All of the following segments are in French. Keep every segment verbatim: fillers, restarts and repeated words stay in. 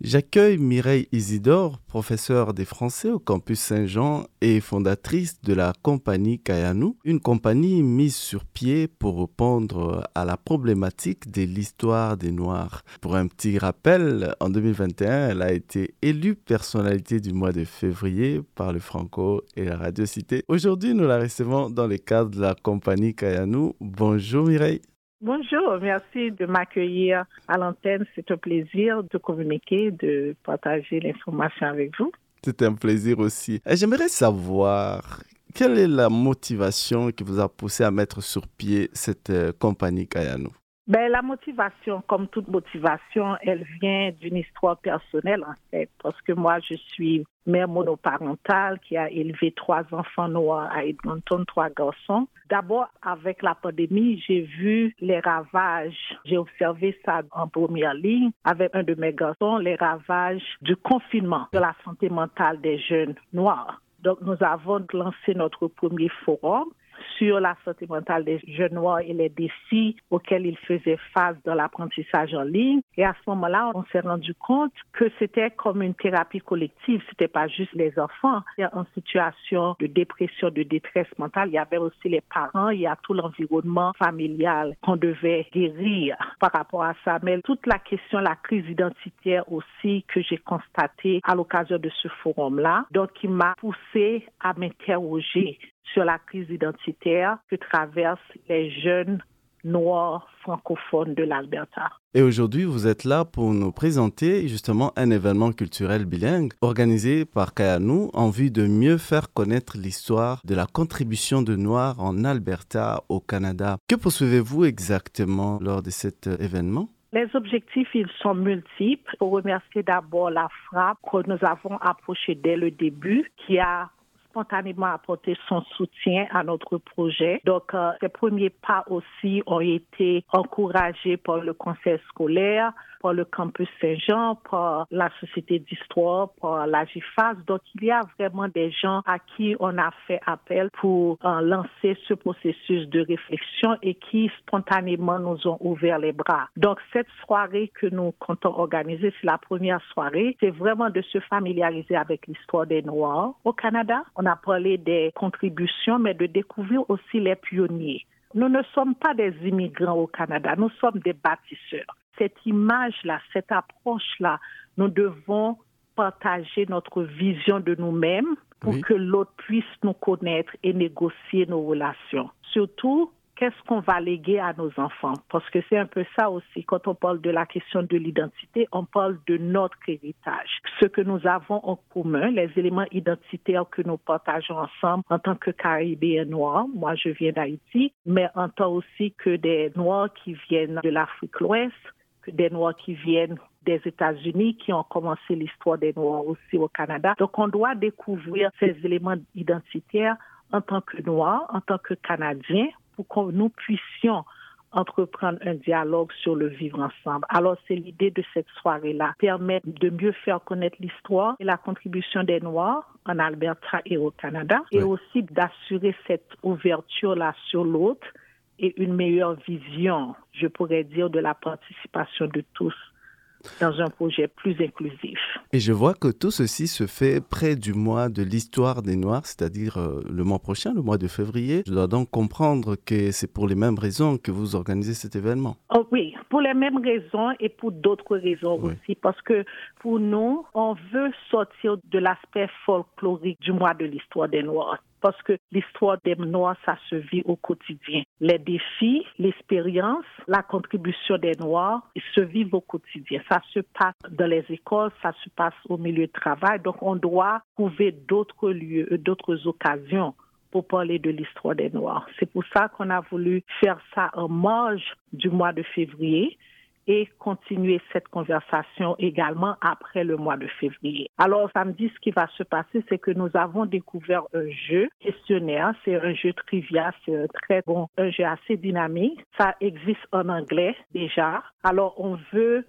J'accueille Mireille Isidore, professeure des Français au campus Saint-Jean et fondatrice de la compagnie Kayanou, une compagnie mise sur pied pour répondre à la problématique de l'histoire des Noirs. Pour un petit rappel, en deux mille vingt et un, elle a été élue personnalité du mois de février par le Franco et la Radio Cité. Aujourd'hui, nous la recevons dans le cadre de la compagnie Kayanou. Bonjour Mireille. Bonjour, merci de m'accueillir à l'antenne. C'est un plaisir de communiquer, de partager l'information avec vous. C'est un plaisir aussi. Et j'aimerais savoir, quelle est la motivation qui vous a poussé à mettre sur pied cette euh, compagnie Kayanou? Ben, la motivation, comme toute motivation, elle vient d'une histoire personnelle en fait, parce que moi je suis mère monoparentale qui a élevé trois enfants noirs à Edmonton, trois garçons. D'abord, avec la pandémie, j'ai vu les ravages, j'ai observé ça en première ligne avec un de mes garçons, les ravages du confinement de la santé mentale des jeunes noirs. Donc nous avons lancé notre premier forum sur la santé mentale des jeunes noirs et les défis auxquels ils faisaient face dans l'apprentissage en ligne. Et à ce moment-là, on s'est rendu compte que c'était comme une thérapie collective. C'était pas juste les enfants en situation de dépression, de détresse mentale. Il y avait aussi les parents, il y a tout l'environnement familial qu'on devait guérir par rapport à ça. Mais toute la question, la crise identitaire aussi que j'ai constatée à l'occasion de ce forum-là, donc qui m'a poussé à m'interroger sur la crise identitaire que traversent les jeunes noirs francophones de l'Alberta. Et aujourd'hui, vous êtes là pour nous présenter justement un événement culturel bilingue organisé par Kayanou en vue de mieux faire connaître l'histoire de la contribution de Noirs en Alberta au Canada. Que poursuivez-vous exactement lors de cet événement? Les objectifs, ils sont multiples. Il faut remercier d'abord la Frappe que nous avons approchée dès le début, qui a spontanément apporter son soutien à notre projet. Donc, euh, ces premiers pas aussi ont été encouragés par le conseil scolaire, par le campus Saint-Jean, par la Société d'histoire, par la G I F A S. Donc, il y a vraiment des gens à qui on a fait appel pour euh, lancer ce processus de réflexion et qui spontanément nous ont ouvert les bras. Donc, cette soirée que nous comptons organiser, c'est la première soirée. C'est vraiment de se familiariser avec l'histoire des Noirs au Canada. On a parlé des contributions, mais de découvrir aussi les pionniers. Nous ne sommes pas des immigrants au Canada, nous sommes des bâtisseurs. Cette image-là, cette approche-là, nous devons partager notre vision de nous-mêmes pour oui. que l'autre puisse nous connaître et négocier nos relations. Surtout, qu'est-ce qu'on va léguer à nos enfants? Parce que c'est un peu ça aussi. Quand on parle de la question de l'identité, on parle de notre héritage. Ce que nous avons en commun, les éléments identitaires que nous partageons ensemble en tant que Caribéens noirs. Moi, je viens d'Haïti, mais en tant aussi que des Noirs qui viennent de l'Afrique de l'Ouest, que des Noirs qui viennent des États-Unis, qui ont commencé l'histoire des Noirs aussi au Canada. Donc, on doit découvrir ces éléments identitaires en tant que Noirs, en tant que Canadiens, pour que nous puissions entreprendre un dialogue sur le vivre ensemble. Alors, c'est l'idée de cette soirée-là, permettre de mieux faire connaître l'histoire et la contribution des Noirs en Alberta et au Canada, oui. et aussi d'assurer cette ouverture-là sur l'autre et une meilleure vision, je pourrais dire, de la participation de tous dans un projet plus inclusif. Et je vois que tout ceci se fait près du mois de l'histoire des Noirs, c'est-à-dire euh, le mois prochain, le mois de février. Je dois donc comprendre que c'est pour les mêmes raisons que vous organisez cet événement. Oh oui, pour les mêmes raisons et pour d'autres raisons oui. aussi, parce que pour nous, on veut sortir de l'aspect folklorique du mois de l'histoire des Noirs. Parce que l'histoire des Noirs, ça se vit au quotidien. Les défis, l'expérience, la contribution des Noirs se vivent au quotidien. Ça se passe dans les écoles, ça se passe au milieu de travail. Donc, on doit trouver d'autres lieux, d'autres occasions pour parler de l'histoire des Noirs. C'est pour ça qu'on a voulu faire ça en marge du mois de février et continuer cette conversation également après le mois de février. Alors, samedi, ce qui va se passer, c'est que nous avons découvert un jeu questionnaire. C'est un jeu trivia, c'est un très bon, un jeu assez dynamique. Ça existe en anglais déjà. Alors, on veut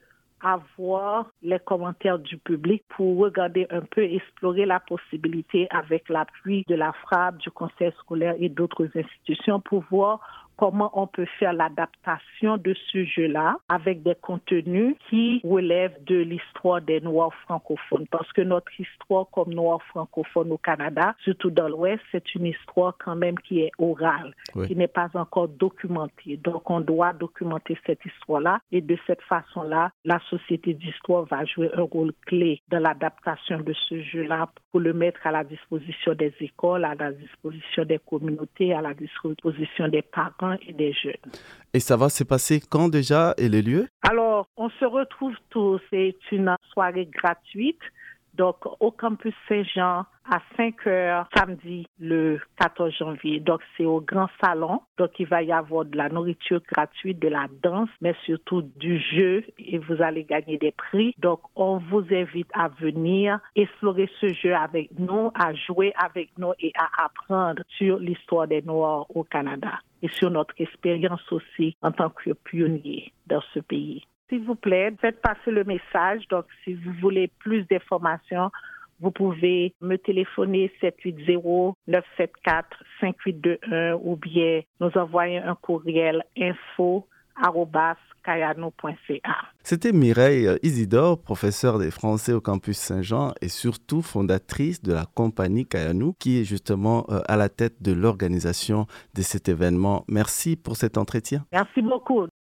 avoir les commentaires du public pour regarder un peu, explorer la possibilité avec l'appui de la Frappe, du conseil scolaire et d'autres institutions pour voir comment on peut faire l'adaptation de ce jeu-là avec des contenus qui relèvent de l'histoire des Noirs francophones. Parce que notre histoire comme Noirs francophones au Canada, surtout dans l'Ouest, c'est une histoire quand même qui est orale, oui. qui n'est pas encore documentée. Donc, on doit documenter cette histoire-là et de cette façon-là, la Société d'histoire va jouer un rôle clé dans l'adaptation de ce jeu-là pour le mettre à la disposition des écoles, à la disposition des communautés, à la disposition des parents et des jeunes. Et ça va se passer quand déjà et les lieux? Alors, on se retrouve tous. C'est une soirée gratuite. Donc, au campus Saint-Jean, à cinq heures, samedi, le quatorze janvier. Donc, c'est au grand salon. Donc, il va y avoir de la nourriture gratuite, de la danse, mais surtout du jeu et vous allez gagner des prix. Donc, on vous invite à venir explorer ce jeu avec nous, à jouer avec nous et à apprendre sur l'histoire des Noirs au Canada et sur notre expérience aussi en tant que pionniers dans ce pays. S'il vous plaît, faites passer le message. Donc, si vous voulez plus d'informations, vous pouvez me téléphoner sept huit zéro neuf sept quatre cinq huit deux un ou bien nous envoyer un courriel info arobase kayano point c a. C'était Mireille Isidore, professeure des Français au campus Saint-Jean et surtout fondatrice de la compagnie Kayanu, qui est justement à la tête de l'organisation de cet événement. Merci pour cet entretien. Merci beaucoup.